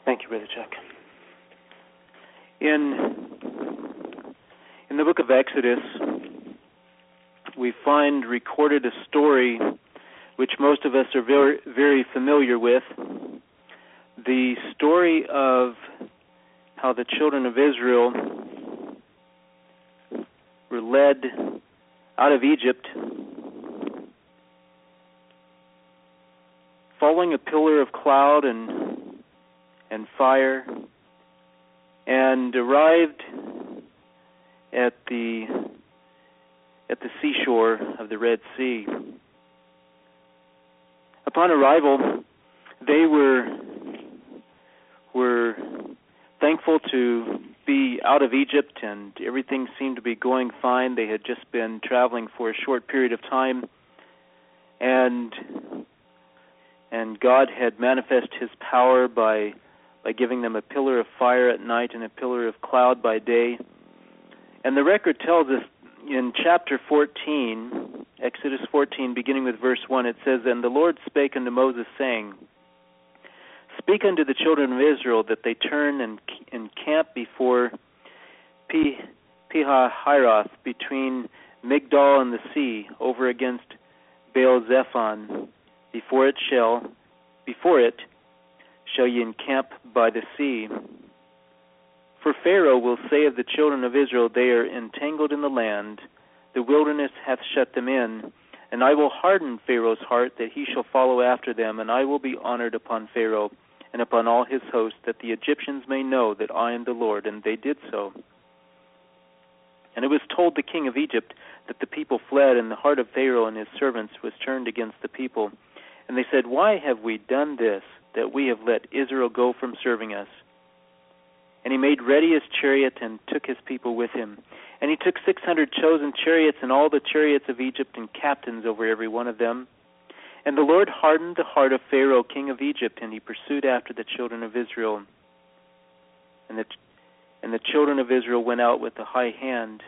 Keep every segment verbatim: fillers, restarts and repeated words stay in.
Thank you, Brother Chuck. In, in the book of Exodus, we find recorded a story which most of us are very, very familiar with, the story of how the children of Israel were led out of Egypt, following a pillar of cloud and and fire, and arrived at the at the seashore of the Red Sea. Upon arrival, they were were thankful to be out of Egypt, and everything seemed to be going fine. They had just been traveling for a short period of time, and and God had manifested His power by by giving them a pillar of fire at night and a pillar of cloud by day. And the record tells us in chapter fourteen, Exodus fourteen, beginning with verse one, it says, "And the Lord spake unto Moses, saying, Speak unto the children of Israel that they turn and encamp before Pi-hahiroth, between Migdol and the sea, over against Baal-zephon. Before it shall, before it shall ye encamp by the sea. For Pharaoh will say of the children of Israel, They are entangled in the land, the wilderness hath shut them in, and I will harden Pharaoh's heart, that he shall follow after them, and I will be honored upon Pharaoh and upon all his host, that the Egyptians may know that I am the Lord. And they did so. And it was told the king of Egypt that the people fled, and the heart of Pharaoh and his servants was turned against the people. And they said, Why have we done this, that we have let Israel go from serving us? And he made ready his chariot and took his people with him. And he took six hundred chosen chariots and all the chariots of Egypt and captains over every one of them. And the Lord hardened the heart of Pharaoh, king of Egypt, and he pursued after the children of Israel. And the, and the children of Israel went out with a high hand.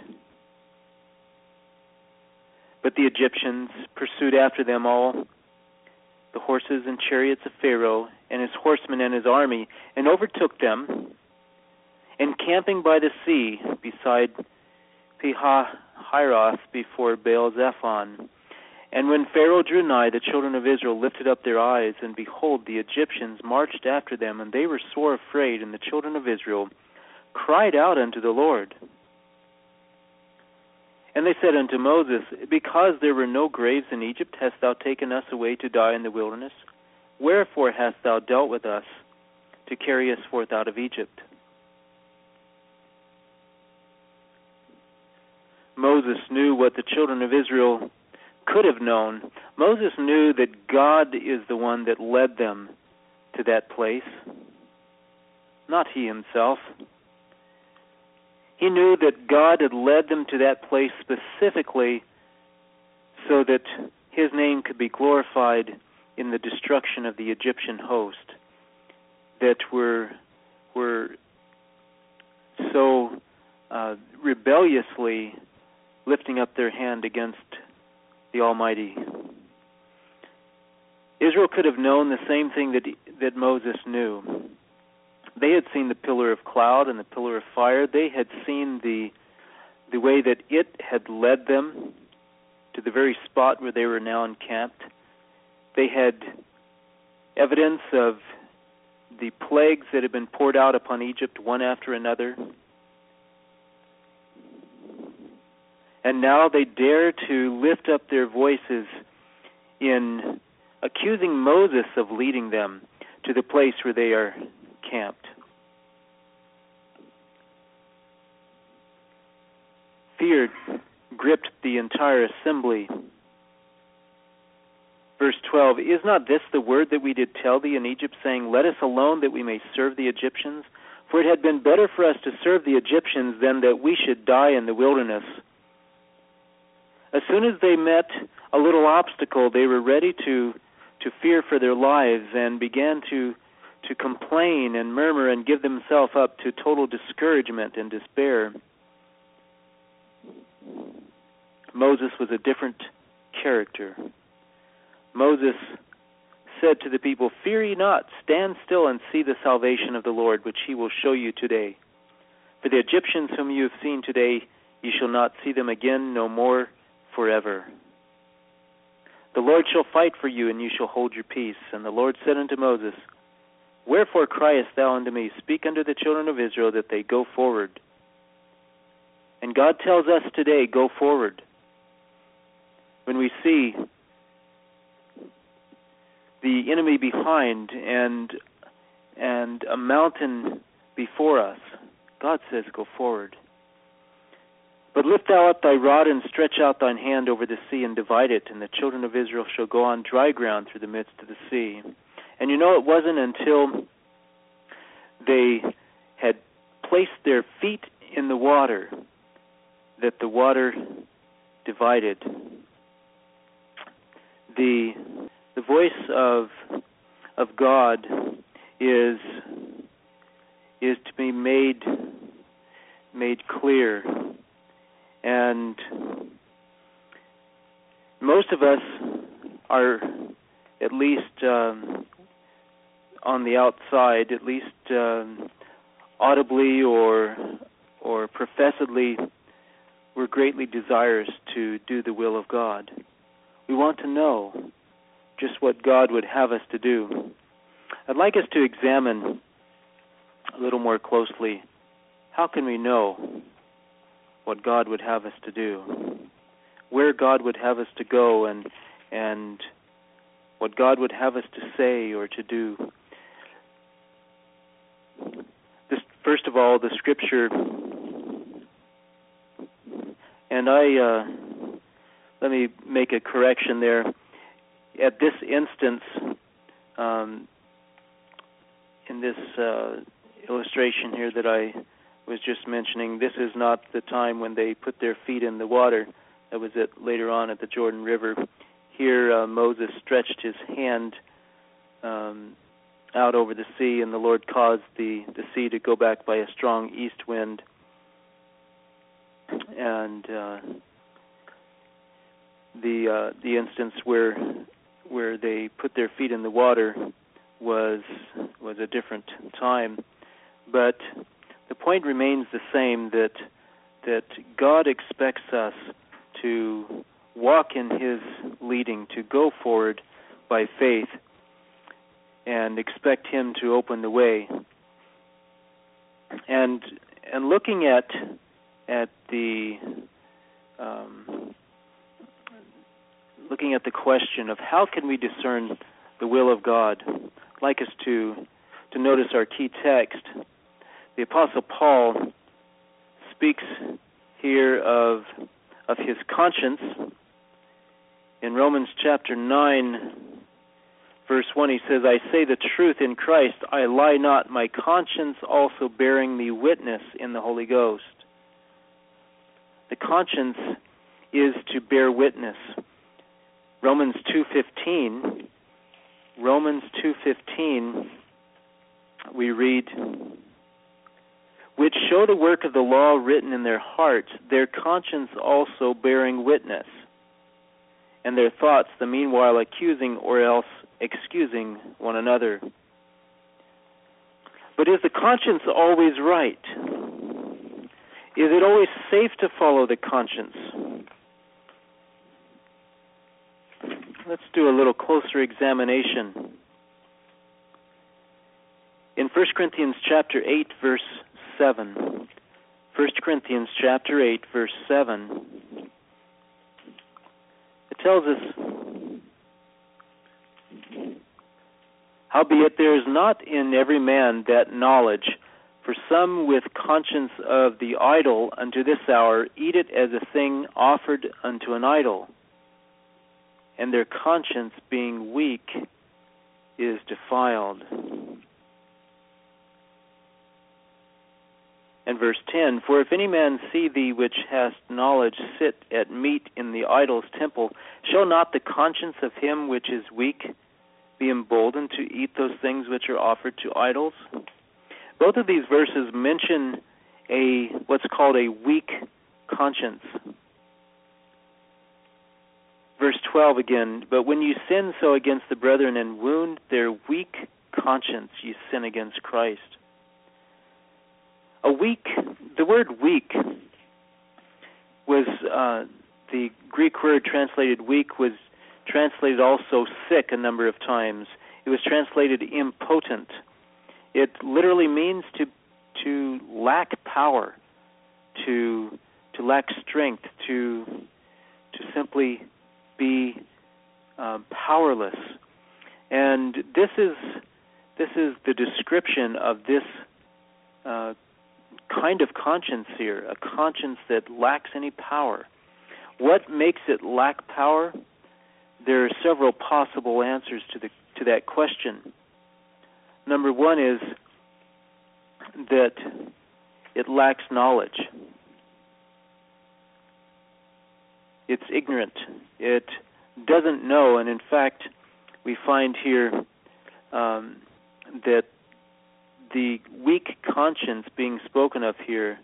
But the Egyptians pursued after them all the horses and chariots of Pharaoh and his horsemen and his army, and overtook them, encamping by the sea beside Pi-hahiroth before Baal-zephon. And when Pharaoh drew nigh, the children of Israel lifted up their eyes, and behold, the Egyptians marched after them, and they were sore afraid, and the children of Israel cried out unto the Lord. And they said unto Moses, Because there were no graves in Egypt, hast thou taken us away to die in the wilderness? Wherefore hast thou dealt with us to carry us forth out of Egypt? Moses knew what the children of Israel could have known. Moses knew that God is the one that led them to that place, not he himself. He knew that God had led them to that place specifically so that his name could be glorified in the destruction of the Egyptian host that were were so uh, rebelliously lifting up their hand against the Almighty. Israel could have known the same thing that that Moses knew. They had seen the pillar of cloud and the pillar of fire. They had seen the the way that it had led them to the very spot where they were now encamped. They had evidence of the plagues that had been poured out upon Egypt one after another. And now they dare to lift up their voices in accusing Moses of leading them to the place where they are camped. Fear gripped the entire assembly. Verse twelve, Is not this the word that we did tell thee in Egypt, saying, Let us alone that we may serve the Egyptians? For it had been better for us to serve the Egyptians than that we should die in the wilderness. As soon as they met a little obstacle, they were ready to to fear for their lives and began to to complain and murmur and give themselves up to total discouragement and despair. Moses was a different character. Moses said to the people, "Fear ye not, stand still and see the salvation of the Lord, which he will show you today. For the Egyptians whom you have seen today, ye shall not see them again no more forever. The Lord shall fight for you, and you shall hold your peace." And the Lord said unto Moses, "Wherefore criest thou unto me? Speak unto the children of Israel that they go forward." And God tells us today, go forward. When we see the enemy behind and and a mountain before us, God says, go forward. "But lift thou up thy rod and stretch out thine hand over the sea and divide it, and the children of Israel shall go on dry ground through the midst of the sea." And you know, it wasn't until they had placed their feet in the water that the water divided. The the voice of of God is is to be made made clear, and most of us are at least um, on the outside, at least um, audibly or or professedly, we're greatly desirous to do the will of God. We want to know just what God would have us to do. I'd like us to examine a little more closely, how can we know what God would have us to do? Where God would have us to go, and and what God would have us to say or to do. This, first of all, the Scripture, and I, uh, let me make a correction there. At this instance, um, in this uh, illustration here that I was just mentioning, this is not the time when they put their feet in the water. That was it later on at the Jordan River. Here, uh, Moses stretched his hand um, out over the sea, and the Lord caused the, the sea to go back by a strong east wind. And uh, the uh, the instance where where they put their feet in the water was was a different time, but the point remains the same, that that God expects us to walk in His leading, to go forward by faith, and expect Him to open the way. And and looking at at the um, looking at the question of how can we discern the will of God, I'd like us to to notice our key text. The Apostle Paul speaks here of of his conscience. In Romans chapter nine, verse one, he says, "I say the truth in Christ, I lie not, my conscience also bearing me witness in the Holy Ghost." The conscience is to bear witness. Romans two fifteen, Romans two fifteen, we read, "Which show the work of the law written in their hearts, their conscience also bearing witness, and their thoughts the meanwhile accusing or else excusing one another." But is the conscience always right? Is it always safe to follow the conscience? Let's do a little closer examination. In First Corinthians chapter eight, verse seven, First Corinthians chapter eight, verse seven, it tells us, "Howbeit there is not in every man that knowledge, for some with conscience of the idol unto this hour eat it as a thing offered unto an idol, and their conscience being weak is defiled." And verse ten, "For if any man see thee which hast knowledge sit at meat in the idol's temple, shall not the conscience of him which is weak be emboldened to eat those things which are offered to idols?" Both of these verses mention a what's called a weak conscience. verse twelve again, but when you sin so against the brethren and wound their weak conscience, you sin against Christ. A weak, the word weak was, uh, the Greek word translated weak was translated also sick a number of times. It was translated impotent. It literally means to to lack power, to to lack strength, to to simply be uh, powerless. And this is this is the description of this uh, kind of conscience here, a conscience that lacks any power. What makes it lack power? There are several possible answers to the to that question. Number one is that it lacks knowledge. It's ignorant. It doesn't know, and in fact, we find here um, that the weak conscience being spoken of here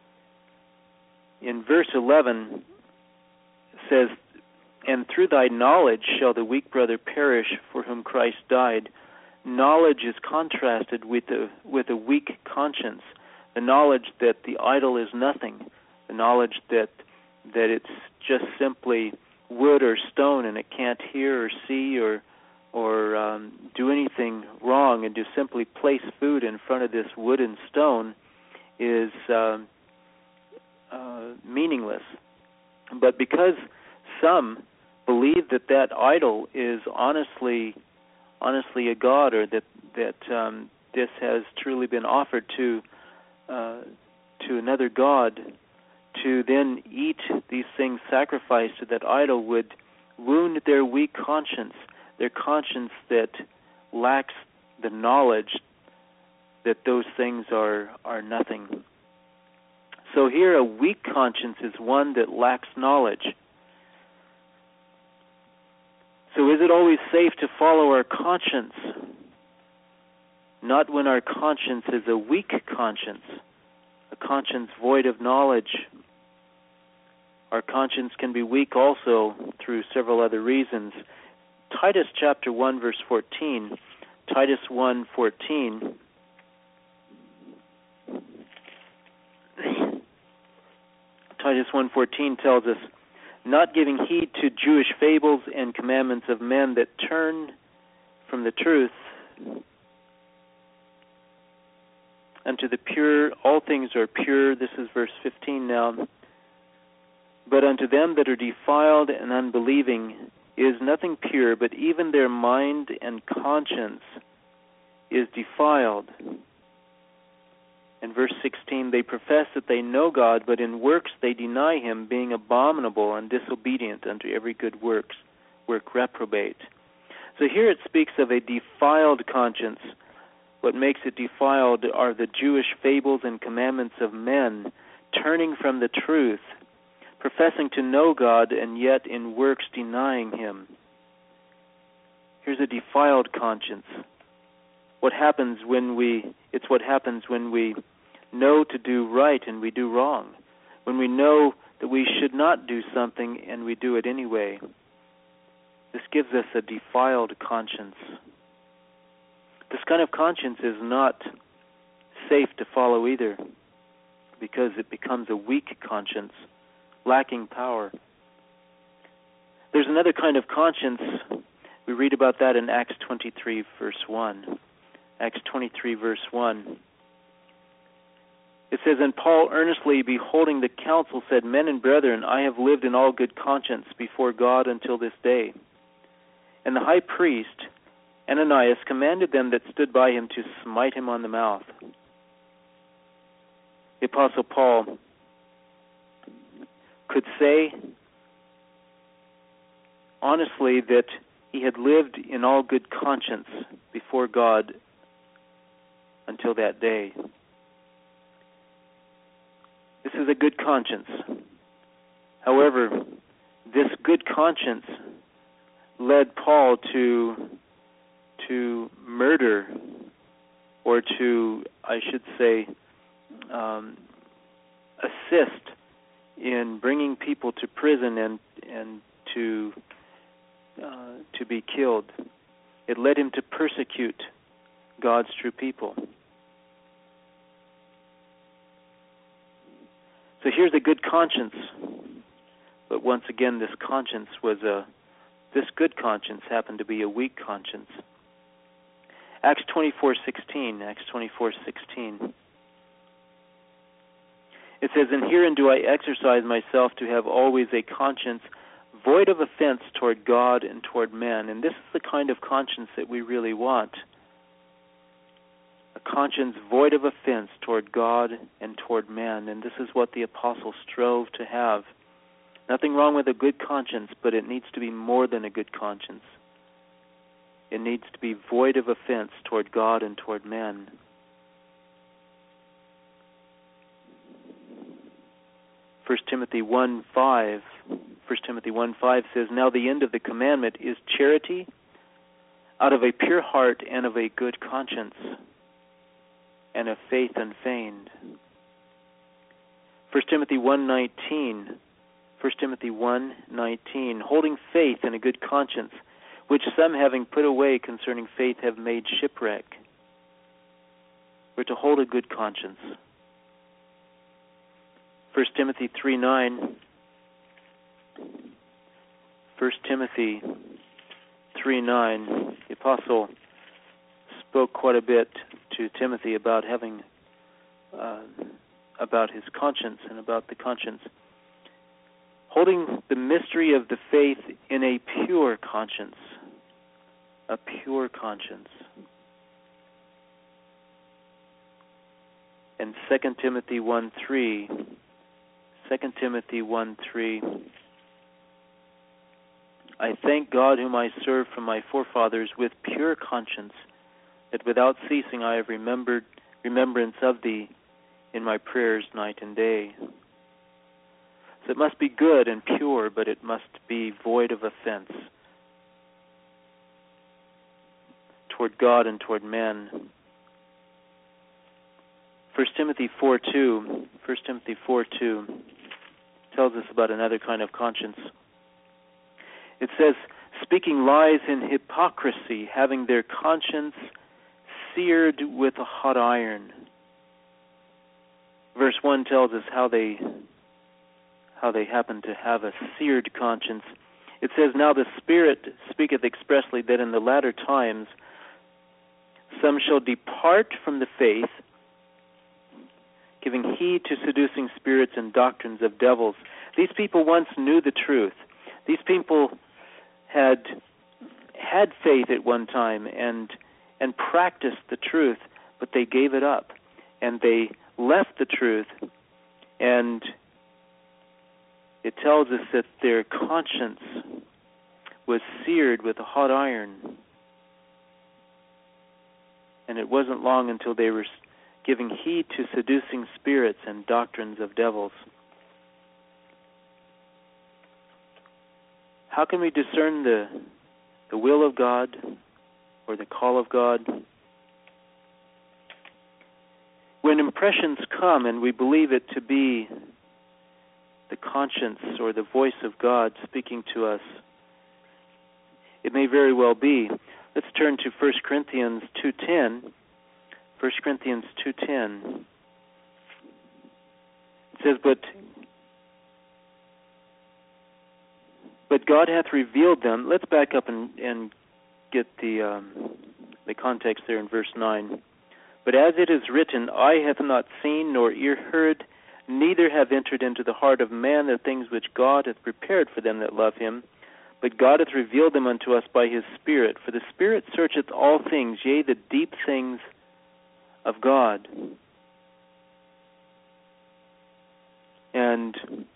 in verse eleven says, "And through thy knowledge shall the weak brother perish for whom Christ died." Knowledge is contrasted with a, with a weak conscience, the knowledge that the idol is nothing, the knowledge that that it's just simply wood or stone and it can't hear or see or or um, do anything wrong, and to simply place food in front of this wood and stone is uh, uh, meaningless. But because some believe that that idol is honestly honestly a god, or that that um, this has truly been offered to uh, to another god, to then eat these things sacrificed to that idol would wound their weak conscience, their conscience that lacks the knowledge that those things are, are nothing. So here a weak conscience is one that lacks knowledge. So is it always safe to follow our conscience? Not when our conscience is a weak conscience, a conscience void of knowledge. Our conscience can be weak also through several other reasons. Titus chapter one, verse fourteen. Titus one, fourteen. Titus one, fourteen tells us, "Not giving heed to Jewish fables and commandments of men that turn from the truth unto the pure, all things are pure." This is verse fifteen now. "But unto them that are defiled and unbelieving is nothing pure, but even their mind and conscience is defiled." In verse sixteen, "They profess that they know God, but in works they deny him, being abominable and disobedient unto every good works, work reprobate." So here it speaks of a defiled conscience. What makes it defiled are the Jewish fables and commandments of men, turning from the truth, professing to know God, and yet in works denying him. Here's a defiled conscience. What happens when we, it's what happens when we know to do right and we do wrong. When we know that we should not do something and we do it anyway. This gives us a defiled conscience. This kind of conscience is not safe to follow either, because it becomes a weak conscience, lacking power. There's another kind of conscience. We read about that in Acts twenty-three, verse one. Acts twenty-three, verse one. It says, "And Paul, earnestly beholding the council, said, Men and brethren, I have lived in all good conscience before God until this day. And the high priest, Ananias, commanded them that stood by him to smite him on the mouth." The Apostle Paul could say honestly that he had lived in all good conscience before God until that day. This is a good conscience. However, this good conscience led Paul to to murder, or to, I should say, um, assist in bringing people to prison and and to uh, to be killed. It led him to persecute God's true people. So here's a good conscience. But once again, this conscience was a, this good conscience happened to be a weak conscience. Acts twenty-four sixteen, Acts twenty-four sixteen. It says, "And herein do I exercise myself to have always a conscience void of offense toward God and toward men." And this is the kind of conscience that we really want. A conscience void of offense toward God and toward men. And this is what the apostles strove to have. Nothing wrong with a good conscience, but it needs to be more than a good conscience. It needs to be void of offense toward God and toward men. First Timothy one five, First Timothy one five says, "Now the end of the commandment is charity out of a pure heart and of a good conscience and of faith unfeigned." First Timothy one nineteen, First Timothy one nineteen, "Holding faith and a good conscience, which some having put away concerning faith have made shipwreck." We're to hold a good conscience. First Timothy three nine. First Timothy three nine. The apostle spoke quite a bit to Timothy about having, uh, about his conscience and about the conscience. "Holding the mystery of the faith in a pure conscience." A pure conscience. And Second Timothy one three. Second Timothy one three. "I thank God whom I serve from my forefathers with pure conscience, that without ceasing I have remembered remembrance of thee in my prayers night and day." So it must be good and pure, but it must be void of offense toward God and toward men. First Timothy four two. First Timothy four two tells us about another kind of conscience. It says, "Speaking lies in hypocrisy, having their conscience seared with a hot iron." Verse one tells us how they how they happen to have a seared conscience. It says, "Now the Spirit speaketh expressly that in the latter times some shall depart from the faith, giving heed to seducing spirits and doctrines of devils." These people once knew the truth. These people had had faith at one time and and practiced the truth, but they gave it up. And they left the truth, and it tells us that their conscience was seared with a hot iron. And it wasn't long until they were giving heed to seducing spirits and doctrines of devils. How can we discern the, the will of God or the call of God? When impressions come and we believe it to be the conscience or the voice of God speaking to us, it may very well be. Let's turn to First Corinthians two ten. First Corinthians two ten. It says, but but God hath revealed them. Let's back up and, and get the um, the context there in verse nine. But as it is written, eye hath not seen, nor ear heard, neither have entered into the heart of man the things which God hath prepared for them that love him. But God hath revealed them unto us by his Spirit. For the Spirit searcheth all things, yea, the deep things of God. And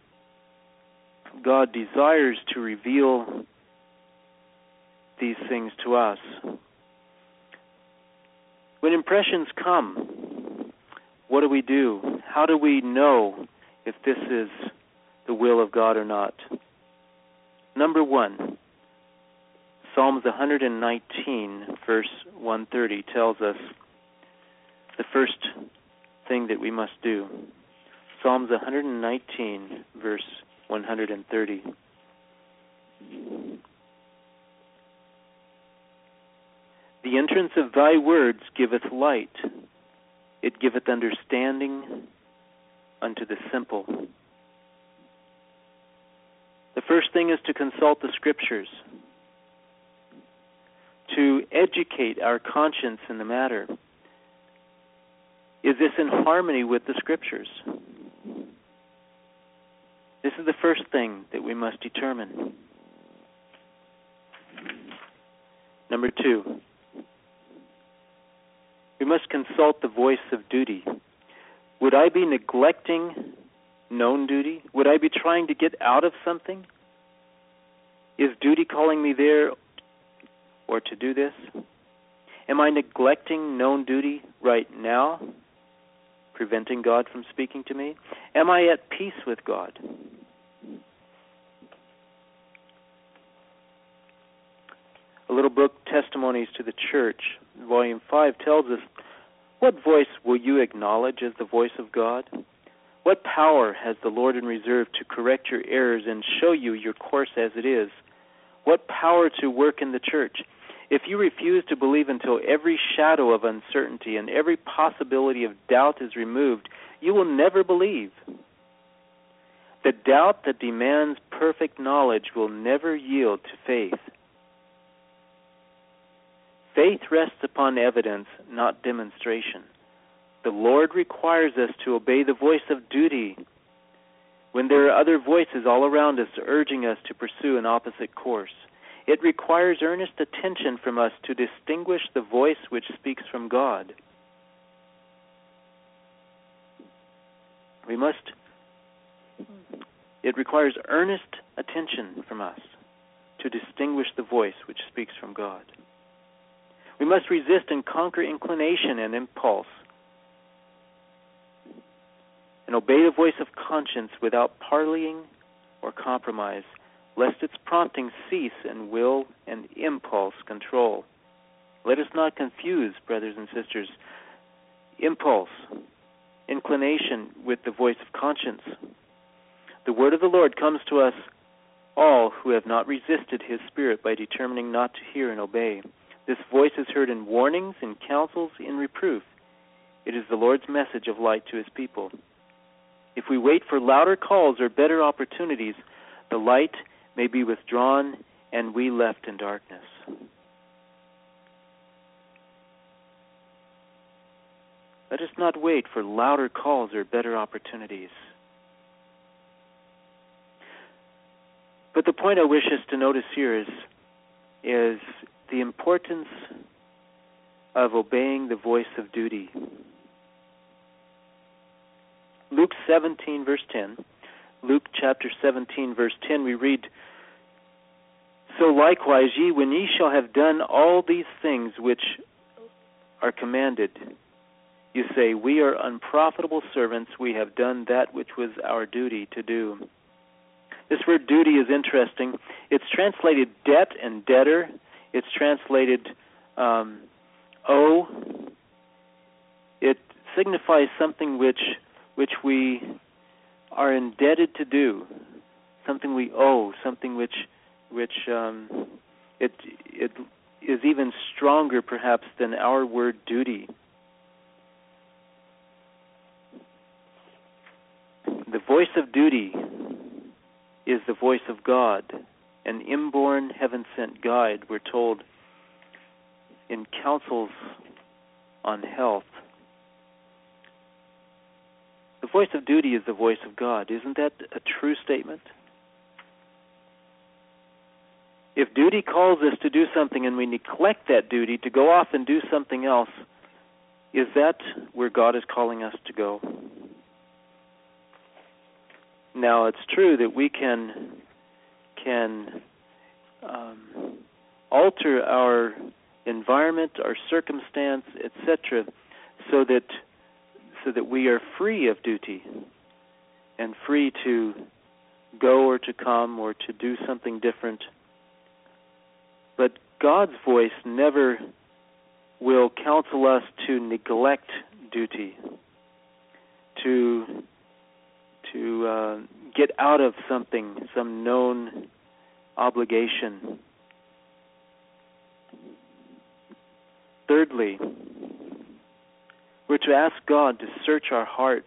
God desires to reveal these things to us. When impressions come, what do we do? How do we know if this is the will of God or not? Number one, Psalms one nineteen, verse one thirty tells us the first thing that we must do. Psalms one nineteen, verse one thirty. The entrance of thy words giveth light. It giveth understanding unto the simple. The first thing is to consult the Scriptures, to educate our conscience in the matter. Is this in harmony with the Scriptures? This is the first thing that we must determine. Number two, we must consult the voice of duty. Would I be neglecting known duty? Would I be trying to get out of something? Is duty calling me there or to do this? Am I neglecting known duty right now, preventing God from speaking to me? Am I at peace with God? A little book, Testimonies to the Church, Volume five, tells us, what voice will you acknowledge as the voice of God? What power has the Lord in reserve to correct your errors and show you your course as it is? What power to work in the church? If you refuse to believe until every shadow of uncertainty and every possibility of doubt is removed, you will never believe. The doubt that demands perfect knowledge will never yield to faith. Faith rests upon evidence, not demonstration. The Lord requires us to obey the voice of duty when there are other voices all around us urging us to pursue an opposite course. It requires earnest attention from us to distinguish the voice which speaks from God. We must, it requires earnest attention from us to distinguish the voice which speaks from God. We must resist and conquer inclination and impulse and obey the voice of conscience without parleying or compromise, lest its prompting cease and will and impulse control. Let us not confuse, brothers and sisters, impulse, inclination with the voice of conscience. The word of the Lord comes to us all who have not resisted his Spirit by determining not to hear and obey. This voice is heard in warnings, in counsels, in reproof. It is the Lord's message of light to his people. If we wait for louder calls or better opportunities, the light may be withdrawn and we left in darkness. Let us not wait for louder calls or better opportunities. But the point I wish us to notice here is, is the importance of obeying the voice of duty. Luke seventeen, verse ten. Luke chapter seventeen, verse ten, we read, So likewise ye, when ye shall have done all these things which are commanded, you say, We are unprofitable servants, we have done that which was our duty to do. This word duty is interesting. It's translated debt and debtor. It's translated um, owe. It signifies something which which we are indebted to do, something we owe, something which which um, it it is even stronger perhaps than our word duty. The voice of duty is the voice of God, an inborn, heaven-sent guide, we're told, in counsels on health. The voice of duty is the voice of God. Isn't that a true statement? If duty calls us to do something and we neglect that duty to go off and do something else, is that where God is calling us to go? Now, it's true that we can can um, alter our environment, our circumstance, et cetera, so that so that we are free of duty and free to go or to come or to do something different. But God's voice never will counsel us to neglect duty, to to uh, get out of something, some known obligation. thirdly, we're to ask God to search our hearts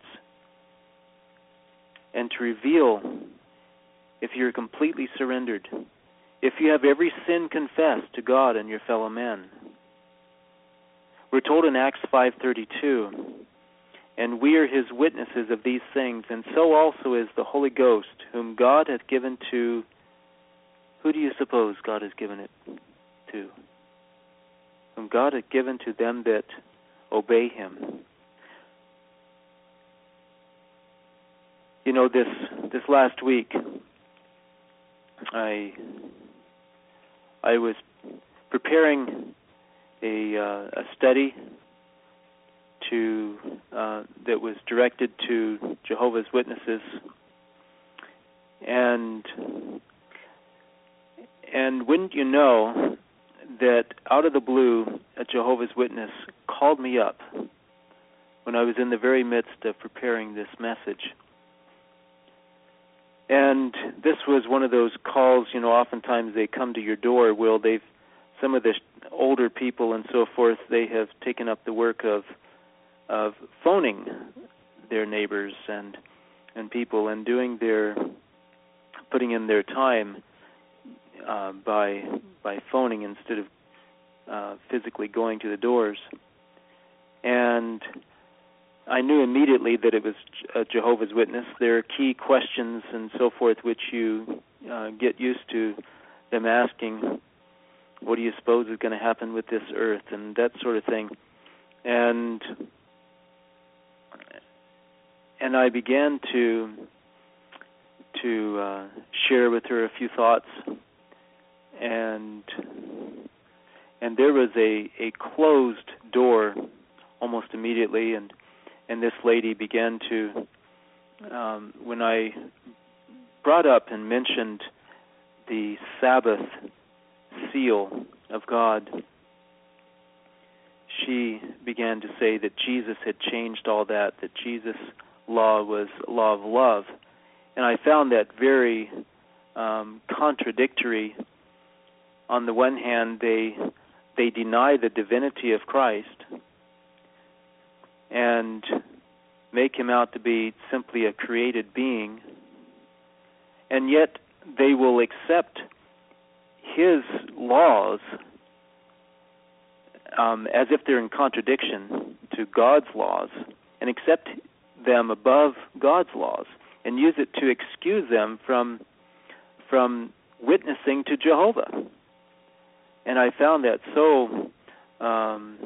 and to reveal if you're completely surrendered, if you have every sin confessed to God and your fellow men. We're told in Acts five thirty-two, and we are his witnesses of these things, and so also is the Holy Ghost, whom God hath given to, who do you suppose God has given it to? Whom God hath given to them that obey him. You know, this this last week, I I was preparing a uh, a study to uh, that was directed to Jehovah's Witnesses, and and wouldn't you know that out of the blue, a Jehovah's Witness called me up when I was in the very midst of preparing this message. And this was one of those calls, you know, oftentimes they come to your door. Well, they've, some of the older people and so forth, they have taken up the work of of phoning their neighbors and and people and doing their, putting in their time uh, by by phoning instead of uh, physically going to the doors. And I knew immediately that it was a Jehovah's Witness. There are key questions and so forth which you uh, get used to them asking, what do you suppose is going to happen with this earth, and that sort of thing. And and I began to to uh, share with her a few thoughts, and and there was a, a closed door almost immediately, and And this lady began to, um, when I brought up and mentioned the Sabbath seal of God, she began to say that Jesus had changed all that, that Jesus' law was law of love. And I found that very um, contradictory. On the one hand, they they deny the divinity of Christ and make him out to be simply a created being, and yet they will accept his laws um, as if they're in contradiction to God's laws, and accept them above God's laws, and use it to excuse them from from witnessing to Jehovah. And I found that so um,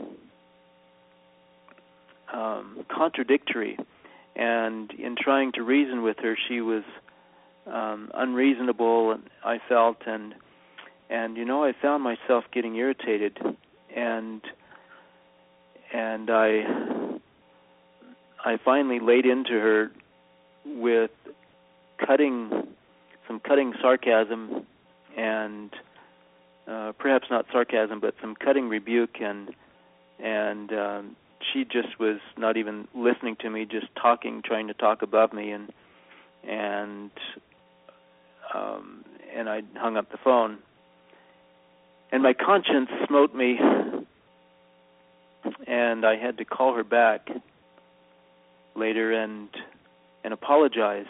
Um, contradictory, and in trying to reason with her, she was um, unreasonable, I felt, and and you know, I found myself getting irritated, and and I I finally laid into her with cutting some cutting sarcasm, and uh, perhaps not sarcasm, but some cutting rebuke, and and um, she just was not even listening to me, just talking, trying to talk above me, and and um, and I hung up the phone. And my conscience smote me, and I had to call her back later and and apologize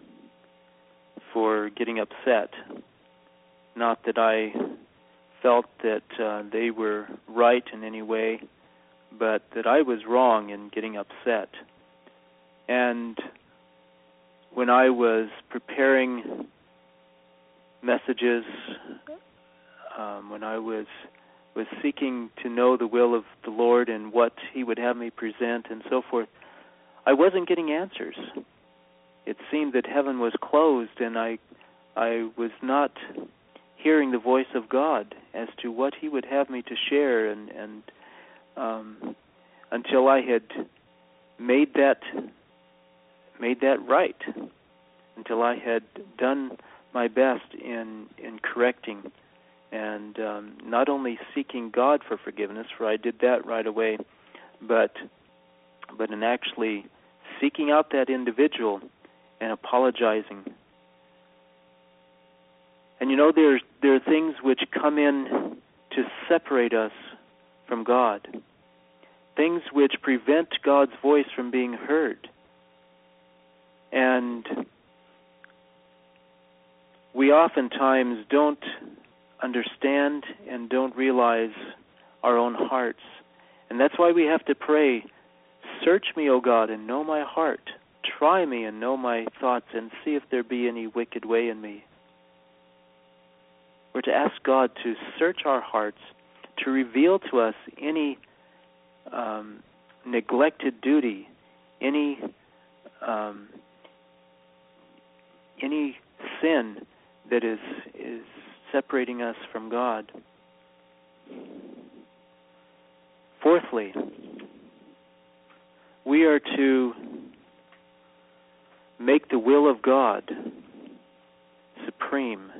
for getting upset. Not that I felt that uh, they were right in any way, but that I was wrong in getting upset. And when I was preparing messages, um, when I was was seeking to know the will of the Lord and what he would have me present and so forth, I wasn't getting answers. It seemed that heaven was closed, and I I was not hearing the voice of God as to what he would have me to share, and, and um, until I had made that made that right, until I had done my best in in correcting and um, not only seeking God for forgiveness, for I did that right away, but but in actually seeking out that individual and apologizing. And you know, there's there are things which come in to separate us from God, things which prevent God's voice from being heard. And we oftentimes don't understand and don't realize our own hearts. And that's why we have to pray, search me, O God, and know my heart. Try me and know my thoughts and see if there be any wicked way in me. We're to ask God to search our hearts, to reveal to us any um, neglected duty, any um, any sin that is is separating us from God. Fourthly, we are to make the will of God supreme.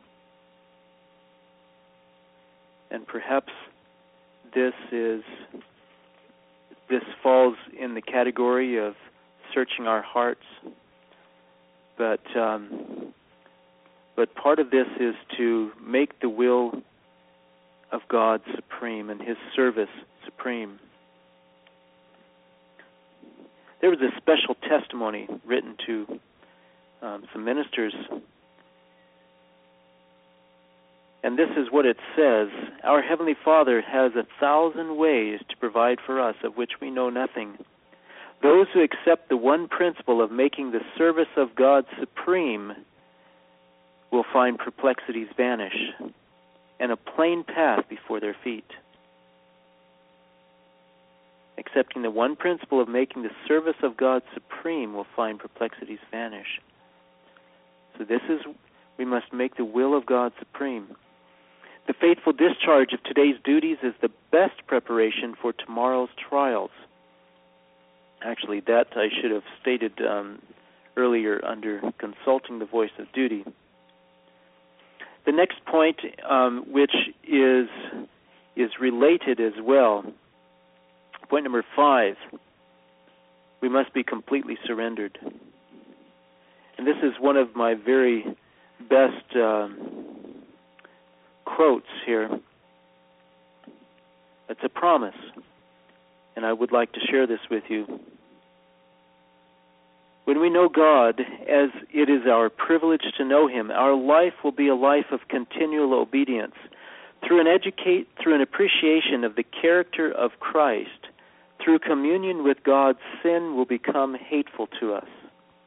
And perhaps this is this falls in the category of searching our hearts, but um, but part of this is to make the will of God supreme and His service supreme. There was a special testimony written to um, some ministers, and this is what it says: Our Heavenly Father has a thousand ways to provide for us of which we know nothing. Those who accept the one principle of making the service of God supreme will find perplexities vanish and a plain path before their feet. Accepting the one principle of making the service of God supreme will find perplexities vanish. So this is, we must make the will of God supreme. The faithful discharge of today's duties is the best preparation for tomorrow's trials. Actually, that I should have stated um, earlier under consulting the voice of duty. The next point, um, which is is related as well, point number five, we must be completely surrendered. And this is one of my very best um, quotes here. It's a promise, and I would like to share this with you. When we know God as it is our privilege to know Him, our life will be a life of continual obedience. Through an educate, through an appreciation of the character of Christ, through communion with God, sin will become hateful to us.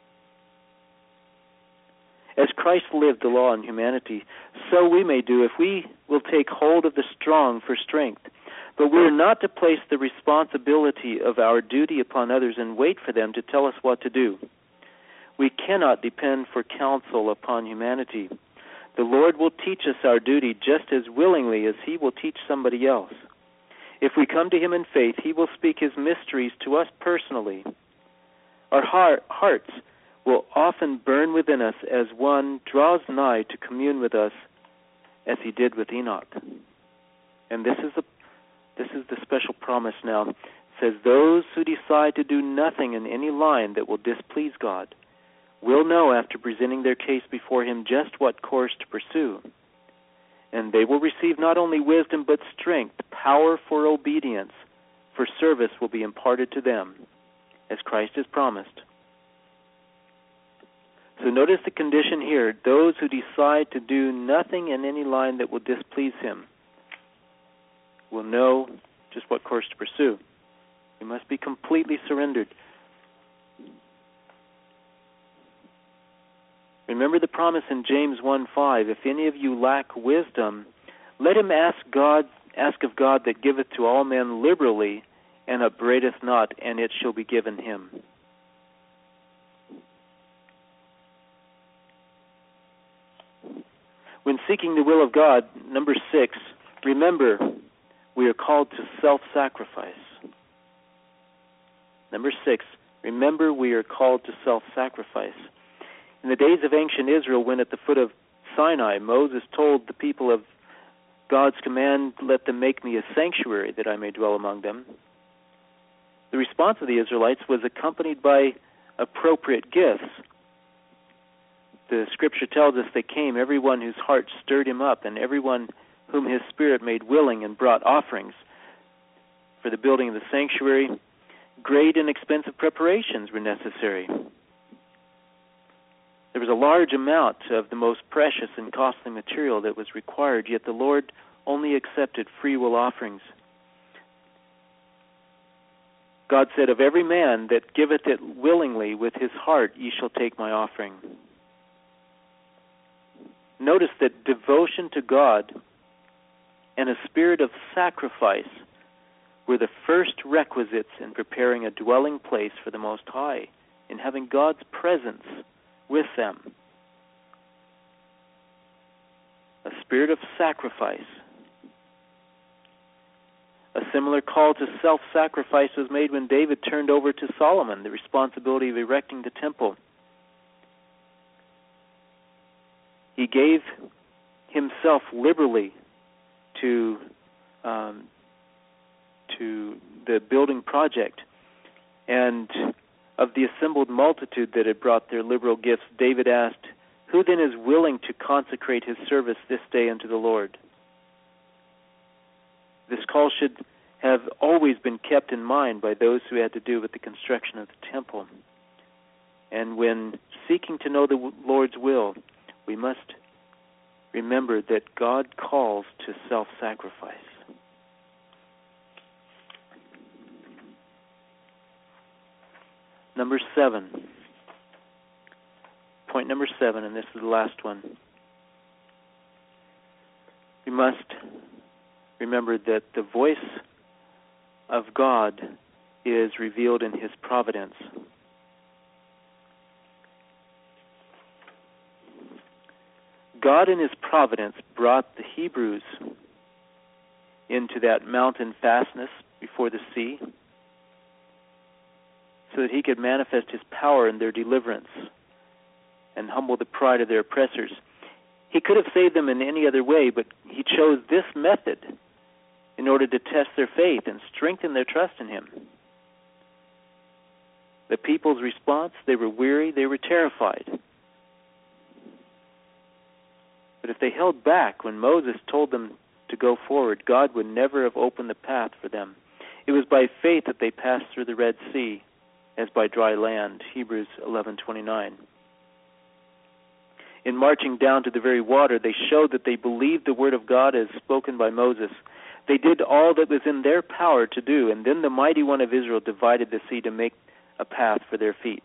As Christ lived the law in humanity, so we may do if we will take hold of the strong for strength. But we are not to place the responsibility of our duty upon others and wait for them to tell us what to do. We cannot depend for counsel upon humanity. The Lord will teach us our duty just as willingly as He will teach somebody else. If we come to Him in faith, He will speak His mysteries to us personally. Our heart, hearts will often burn within us as one draws nigh to commune with us as He did with Enoch. And this is the This is the special promise now. It says, those who decide to do nothing in any line that will displease God will know after presenting their case before Him just what course to pursue. And they will receive not only wisdom but strength, power for obedience, for service will be imparted to them, as Christ has promised. So notice the condition here, those who decide to do nothing in any line that will displease Him will know just what course to pursue. We must be completely surrendered. Remember the promise in James one five, if any of you lack wisdom, let him ask God, ask of God that giveth to all men liberally, and upbraideth not, and it shall be given him. When seeking the will of God, number six, remember, we are called to self-sacrifice. Number six, remember we are called to self-sacrifice. In the days of ancient Israel, when at the foot of Sinai, Moses told the people of God's command, let them make me a sanctuary that I may dwell among them, the response of the Israelites was accompanied by appropriate gifts. The Scripture tells us they came, everyone whose heart stirred him up, and everyone whom his spirit made willing, and brought offerings. for the building of the sanctuary, great and expensive preparations were necessary. There was a large amount of the most precious and costly material that was required, yet the Lord only accepted free will offerings. God said, "Of every man that giveth it willingly with his heart, ye shall take my offering." Notice that devotion to God and a spirit of sacrifice were the first requisites in preparing a dwelling place for the Most High, in having God's presence with them. A spirit of sacrifice. A similar call to self-sacrifice was made when David turned over to Solomon the responsibility of erecting the temple. He gave himself liberally to um, to the building project, and of the assembled multitude that had brought their liberal gifts, David asked, "Who then is willing to consecrate his service this day unto the Lord?" This call should have always been kept in mind by those who had to do with the construction of the temple. And when seeking to know the Lord's will, we must remember that God calls to self-sacrifice. Number seven. Point number seven, and this is the last one. We must remember that the voice of God is revealed in His providence. God in His providence brought the Hebrews into that mountain fastness before the sea so that He could manifest His power in their deliverance and humble the pride of their oppressors. He could have saved them in any other way, but He chose this method in order to test their faith and strengthen their trust in Him. The people's response, they were weary, they were terrified. But if they held back when Moses told them to go forward, God would never have opened the path for them. It was by faith that they passed through the Red Sea as by dry land, Hebrews eleven twenty-nine. In marching down to the very water, they showed that they believed the word of God as spoken by Moses. They did all that was in their power to do, and then the mighty one of Israel divided the sea to make a path for their feet.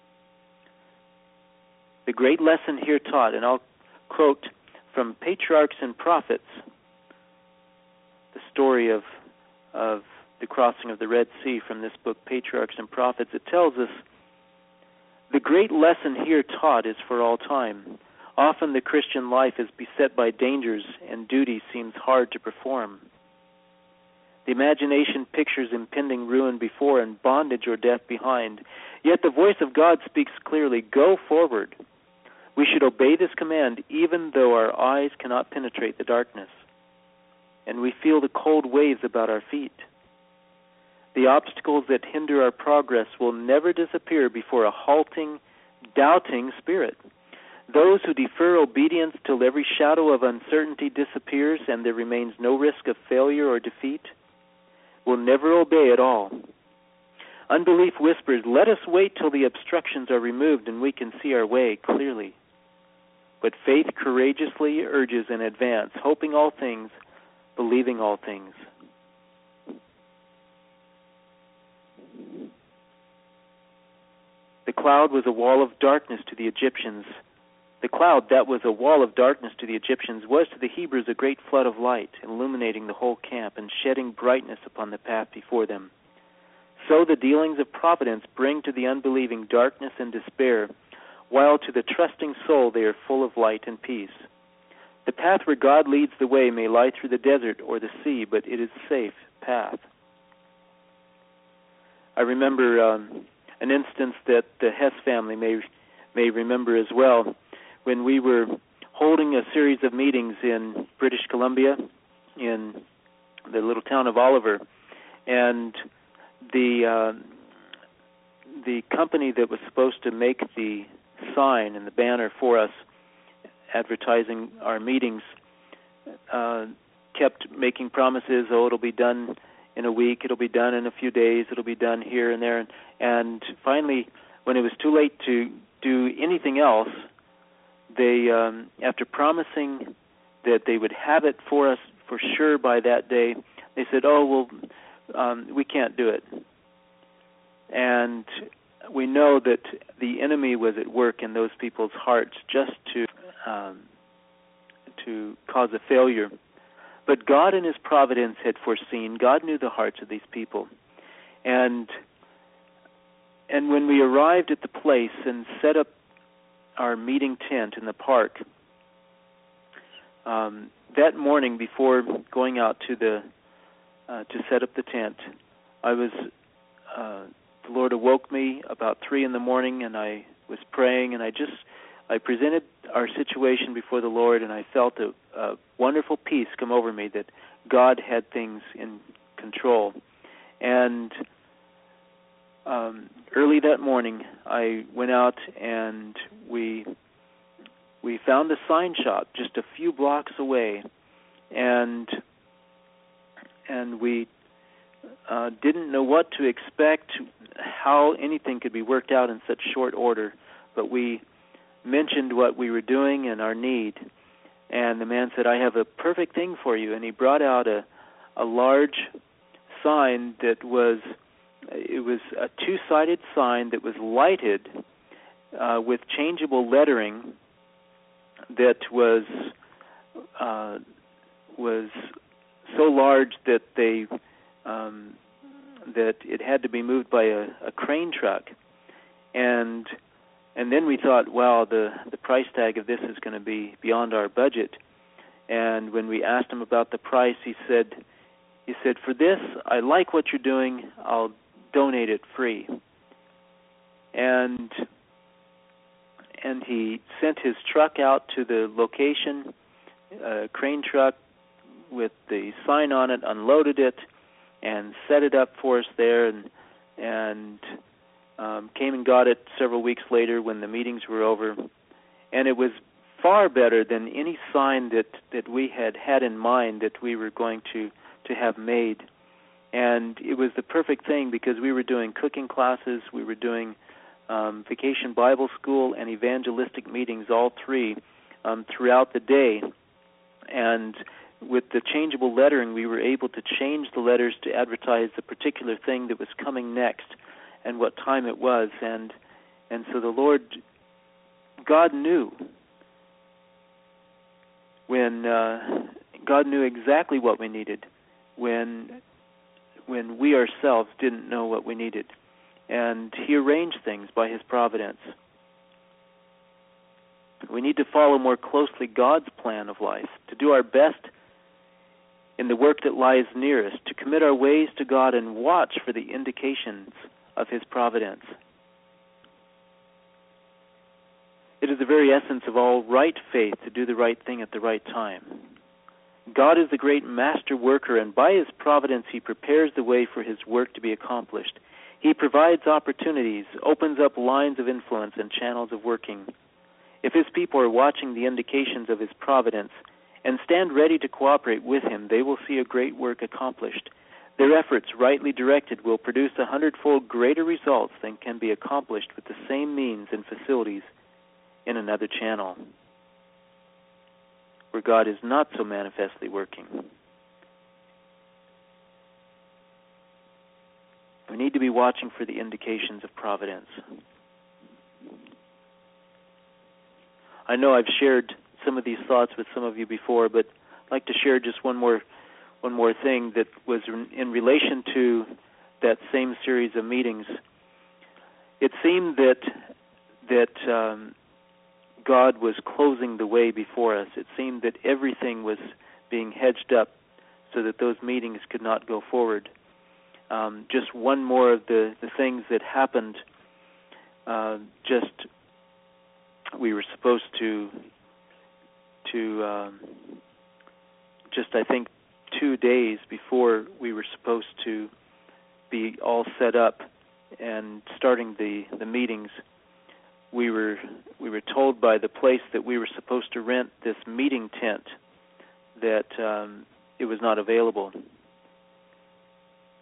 The great lesson here taught, and I'll quote from Patriarchs and Prophets, the story of, of the crossing of the Red Sea from this book, Patriarchs and Prophets. It tells us, the great lesson here taught is for all time. Often the Christian life is beset by dangers and duty seems hard to perform. The imagination pictures impending ruin before and bondage or death behind. Yet the voice of God speaks clearly, go forward. We should obey this command even though our eyes cannot penetrate the darkness and we feel the cold waves about our feet. The obstacles that hinder our progress will never disappear before a halting, doubting spirit. Those who defer obedience till every shadow of uncertainty disappears and there remains no risk of failure or defeat will never obey at all. Unbelief whispers, let us wait till the obstructions are removed and we can see our way clearly. But faith courageously urges an advance, hoping all things, believing all things. The cloud was a wall of darkness to the Egyptians. The cloud that was a wall of darkness to the Egyptians was to the Hebrews a great flood of light, illuminating the whole camp and shedding brightness upon the path before them. So the dealings of providence bring to the unbelieving darkness and despair, while to the trusting soul they are full of light and peace. The path where God leads the way may lie through the desert or the sea, but it is a safe path. I remember um, an instance that the Hess family may may remember as well, when we were holding a series of meetings in British Columbia, in the little town of Oliver, and the uh, the company that was supposed to make the sign and the banner for us, advertising our meetings, uh, kept making promises. Oh, it'll be done in a week. It'll be done in a few days. It'll be done here and there. And, and finally, when it was too late to do anything else, they, um, after promising that they would have it for us for sure by that day, they said, oh, well, um, we can't do it. And we know that the enemy was at work in those people's hearts just to um, to cause a failure. But God in His providence had foreseen. God knew the hearts of these people. And and when we arrived at the place and set up our meeting tent in the park, um, that morning before going out to the uh, to set up the tent, I was uh, the Lord awoke me about three in the morning, and I was praying, and I just I presented our situation before the Lord, and I felt a, a wonderful peace come over me that God had things in control. And um, early that morning, I went out and we we found a sign shop just a few blocks away, and and we uh, didn't know what to expect, how anything could be worked out in such short order, but we mentioned what we were doing and our need, and the man said, I have a perfect thing for you, and he brought out a a large sign that was it was a two-sided sign that was lighted uh, with changeable lettering that was uh, was so large that they um, that it had to be moved by a, a crane truck, and and then we thought, wow, the the price tag of this is going to be beyond our budget. And when we asked him about the price, he said, he said, for this, I like what you're doing. I'll donate it free. And and he sent his truck out to the location, a crane truck with the sign on it, unloaded it, and set it up for us there, and and um, came and got it several weeks later when the meetings were over. And it was far better than any sign that, that we had had in mind that we were going to, to have made. And it was the perfect thing because we were doing cooking classes, we were doing um, vacation Bible school and evangelistic meetings, all three, um, throughout the day. And with the changeable lettering, we were able to change the letters to advertise the particular thing that was coming next and what time it was. And and so the Lord, God knew when uh, God knew exactly what we needed when when we ourselves didn't know what we needed. And He arranged things by His providence. We need to follow more closely God's plan of life, to do our best in the work that lies nearest, to commit our ways to God and watch for the indications of His providence. It is the very essence of all right faith to do the right thing at the right time. God is the great master worker, and by His providence He prepares the way for His work to be accomplished. He provides opportunities, opens up lines of influence and channels of working. If His people are watching the indications of His providence and stand ready to cooperate with Him, they will see a great work accomplished. Their efforts, rightly directed, will produce a hundredfold greater results than can be accomplished with the same means and facilities in another channel, where God is not so manifestly working. We need to be watching for the indications of providence. I know I've shared some of these thoughts with some of you before, but I'd like to share just one more one more thing that was in relation to that same series of meetings. It seemed that that um, God was closing the way before us. It seemed that everything was being hedged up so that those meetings could not go forward. Um, just one more of the, the things that happened, uh, just we were supposed to, to um, just I think two days before we were supposed to be all set up and starting the, the meetings, we were we were told by the place that we were supposed to rent this meeting tent that um, it was not available.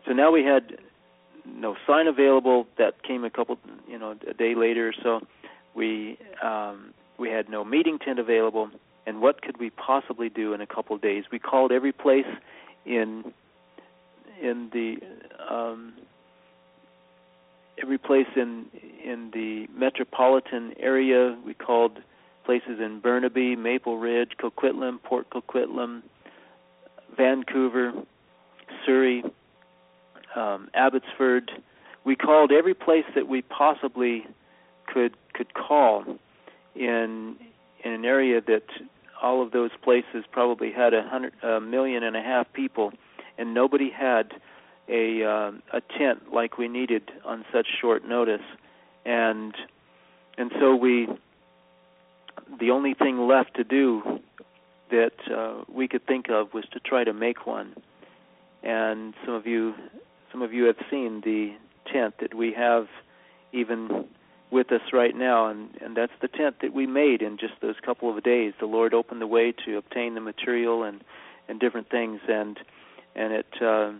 so now we had no sign available. That came a couple, you know, a day later or so. We um, we had no meeting tent available, and what could we possibly do in a couple of days? We called every place in in the um, every place in in the metropolitan area. We called places in Burnaby, Maple Ridge, Coquitlam, Port Coquitlam, Vancouver, Surrey, um, Abbotsford. We called every place that we possibly could could call in in an area that all of those places probably had a hundred a million and a half people, and nobody had a um, a tent like we needed on such short notice. And and so we the only thing left to do that uh, we could think of was to try to make one. And some of you some of you have seen the tent that we have even with us right now, and, and that's the tent that we made in just those couple of days. The Lord opened the way to obtain the material and, and different things, and and it uh,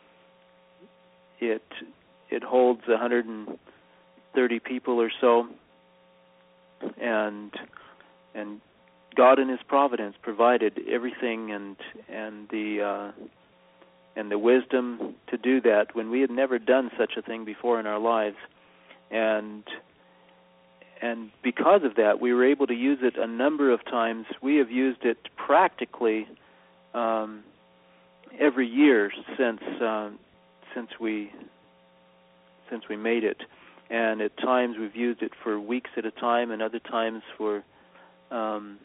it it holds one hundred thirty people or so, and and God in His providence provided everything and and the uh, and the wisdom to do that when we had never done such a thing before in our lives, and and because of that, we were able to use it a number of times. We have used it practically um, every year since uh, since we since we made it, and at times we've used it for weeks at a time, and other times for um,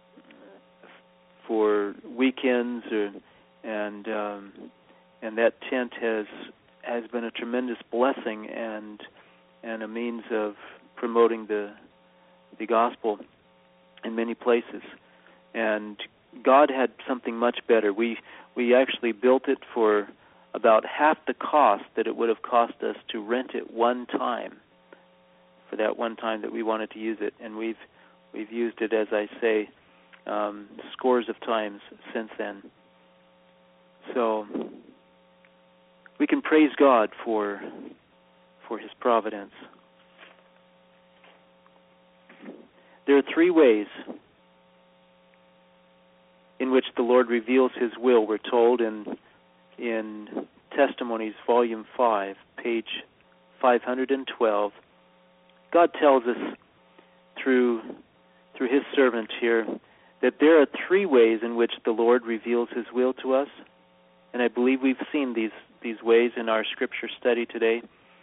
for weekends, or, and um, and that tent has has been a tremendous blessing and and a means of promoting the the gospel in many places. And God had something much better. We we actually built it for about half the cost that it would have cost us to rent it one time, for that one time that we wanted to use it. And we've we've used it, as I say, um, scores of times since then. So we can praise God for for His providence. There are three ways in which the Lord reveals His will. We're told in in Testimonies, Volume five, page five hundred twelve. God tells us through through His servant here that there are three ways in which the Lord reveals His will to us, and I believe we've seen these these ways in our scripture study today.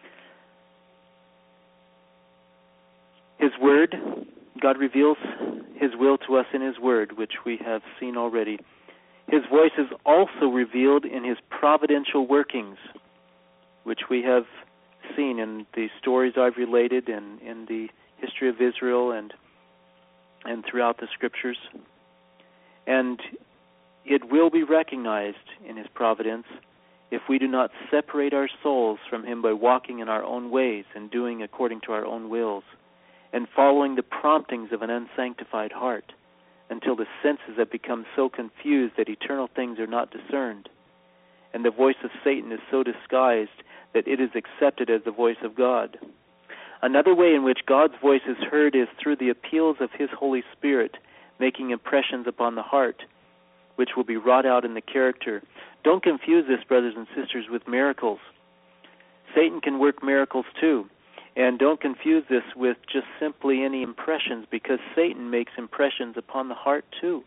His Word. God reveals His will to us in His Word, which we have seen already. His voice is also revealed in His providential workings, which we have seen in the stories I've related and in the history of Israel and and throughout the Scriptures. And it will be recognized in His providence if we do not separate our souls from Him by walking in our own ways and doing according to our own wills, and following the promptings of an unsanctified heart, until the senses have become so confused that eternal things are not discerned, and the voice of Satan is so disguised that it is accepted as the voice of God. Another way in which God's voice is heard is through the appeals of His Holy Spirit, making impressions upon the heart, which will be wrought out in the character. Don't confuse this, brothers and sisters, with miracles. Satan can work miracles too. And don't confuse this with just simply any impressions, because Satan makes impressions upon the heart too.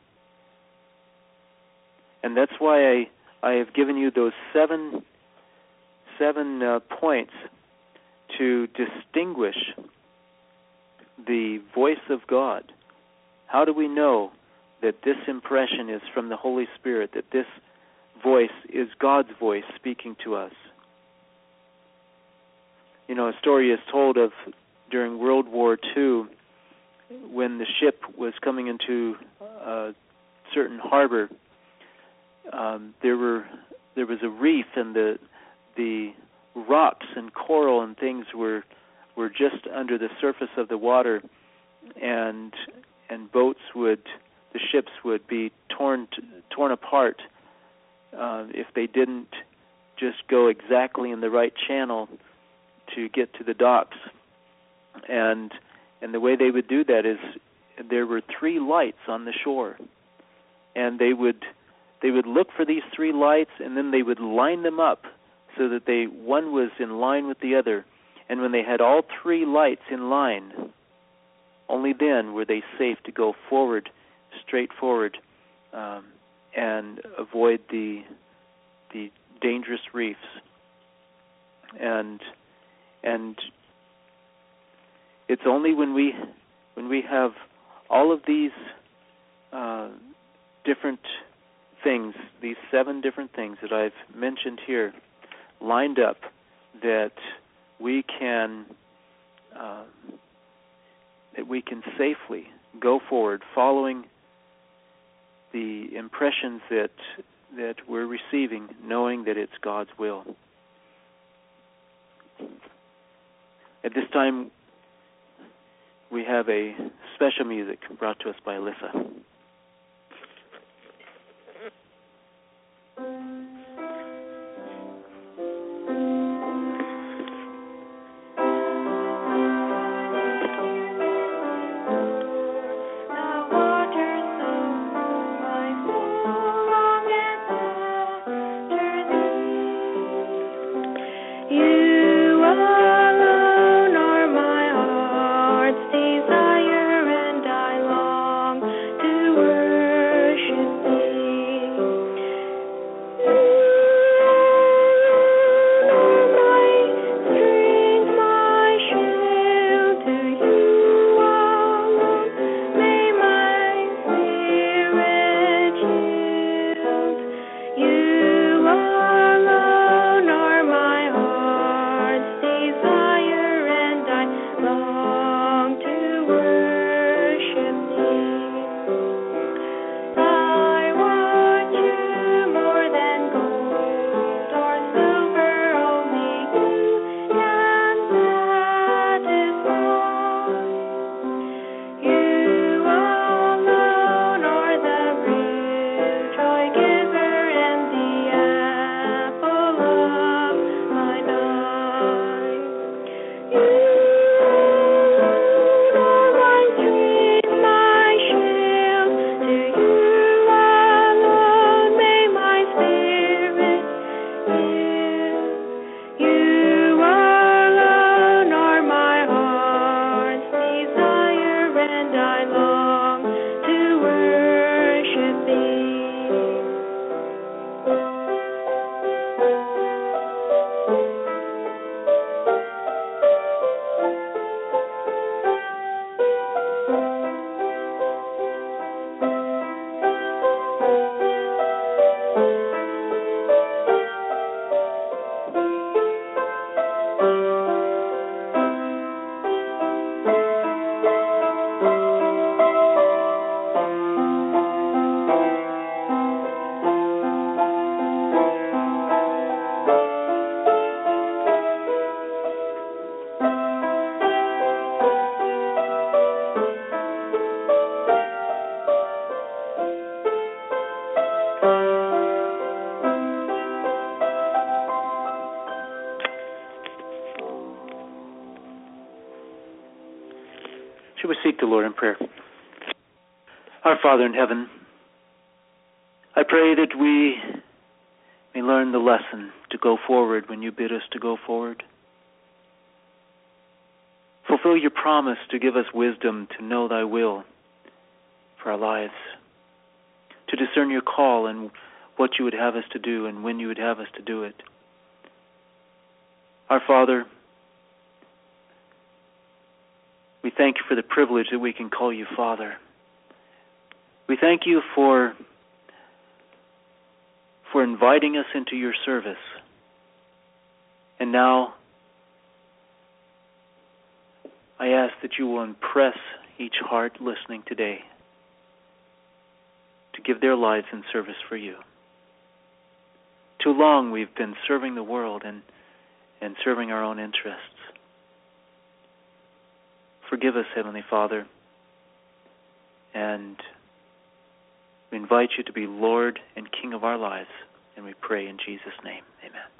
And that's why I, I have given you those seven seven uh, points to distinguish the voice of God. How do we know that this impression is from the Holy Spirit, that this voice is God's voice speaking to us? You know, a story is told of during World War Two, when the ship was coming into a certain harbor. Um, there were there was a reef, and the the rocks and coral and things were were just under the surface of the water, and and boats would the ships would be torn torn apart uh, if they didn't just go exactly in the right channel to get to the docks. And and the way they would do that is there were three lights on the shore, and they would they would look for these three lights, and then they would line them up so that they one was in line with the other. And when they had all three lights in line, only then were they safe to go forward, straight forward, um, and avoid the the dangerous reefs. And and it's only when we when we have all of these uh, different things, these seven different things that I've mentioned here, lined up, that we can uh, that we can safely go forward, following the impressions that that we're receiving, knowing that it's God's will. At this time, we have a special music brought to us by Alyssa. Should we seek the Lord in prayer? Our Father in heaven, I pray that we may learn the lesson to go forward when you bid us to go forward. Fulfill your promise to give us wisdom to know thy will for our lives, to discern your call and what you would have us to do and when you would have us to do it. Our Father, we thank you for the privilege that we can call you Father. We thank you for, for inviting us into your service. And now, I ask that you will impress each heart listening today to give their lives in service for you. Too long we've been serving the world and, and serving our own interests. Forgive us, Heavenly Father, and we invite you to be Lord and King of our lives, and we pray in Jesus' name. Amen.